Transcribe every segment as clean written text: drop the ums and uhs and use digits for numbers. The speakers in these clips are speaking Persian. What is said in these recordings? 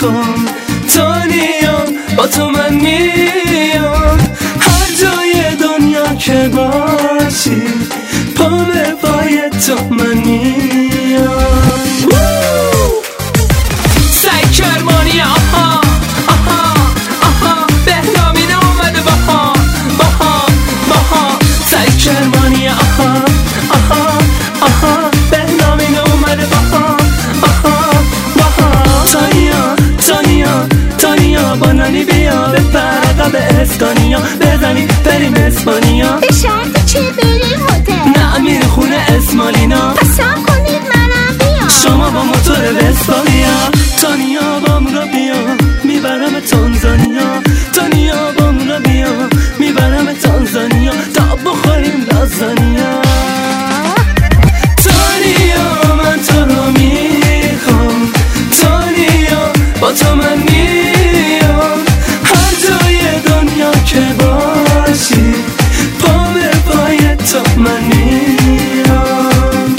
میخوام تانیا، با تو من میام هر جای دنیا که باشی، پا به پای تو من میام. سعید کرمانی آها آها آها، بهنامینه اومده باها باها باها. سعید کرمانی آها آها آها، بهنامینه اومده باها آها باها. تانیا تانیا تانیا، با نانی بیا بپر عقب اسپانیا، بزنی بریم اسپانیا. به شرط چی بریم هتل؟ نه میری خونه اسمالینا. پس صبر کنید منم بیام. شما با موتور وسپالیا. تانیا بامون رو بیا میبرم تانزانیا، تانیا بامون رو بیا میبرم تانزانیا تا بخوریم لازانیا. تانیا من تو رو میخوام تانیا، با تو من میام هر جای دنیا که باشی، پا به پای تو من میام.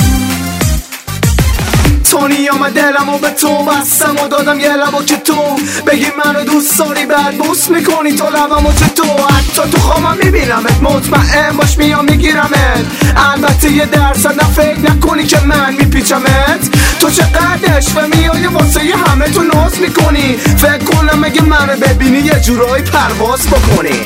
تانیا من دلمو به تو بستم و دادم یه لبا که تو بگی منو دوست داری، بعد بوس میکنی تو لبمو تو حتی تو خوابم میبینمت، مطمئن باش میام میگیرمت. البته یه درصد نه فکر نکنی که من میپیچمت، تو چقدر عشق میای واسه یه همه تو ناز میکنی، فکر کنم اگه منو ببینی یه جورایی پرواز بکنی.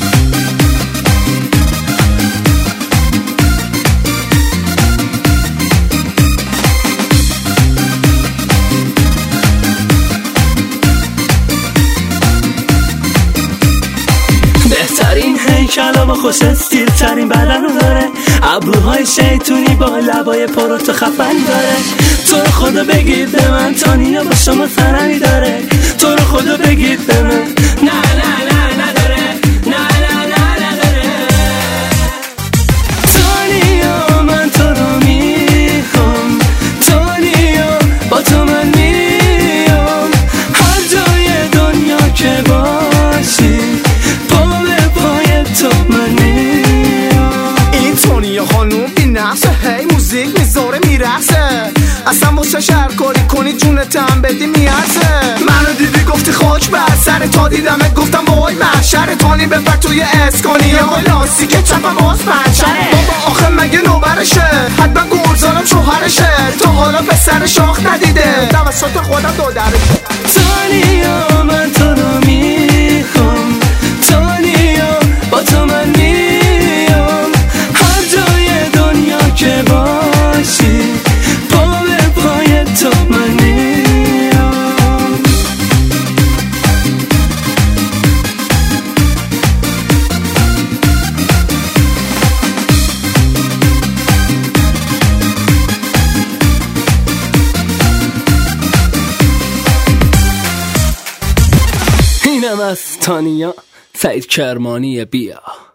بهترین هیکل و خوش استیل ترین بدن رو داره، ابروهای شیطونی با لبای پروت خفن داره. تو رو خدا بگید به من تانیا با شما سرمی داره، تو رو خدا بگید به من. نه نه نه نداره، نه نه نه نداره. تانیا من تو رو میخوام تانیا، با تو من میام هر جای دنیا که باشی، هی موزیک میذاره میرسه، اصلا واسه شهرکاری کنی جونتم بدی میارزه. منو دیدی گفتی خاک بر سر، تا دیدمت گفتم وای محشر، تانی ببر توی اسکانیا با لاستیک چپم باز پنچره. بابا آخه مگه نوبرشه، حتما گرزارم شوهرشه، تا حالا پسر شاخ ندیده توسط خودم دادرشه. تانیا من تو رو میخوام تانیا، با تو من میام هر جای دنیا که باشی، پا به پای تو من میام. اینم از تانیا، سعید کرمانی بیا.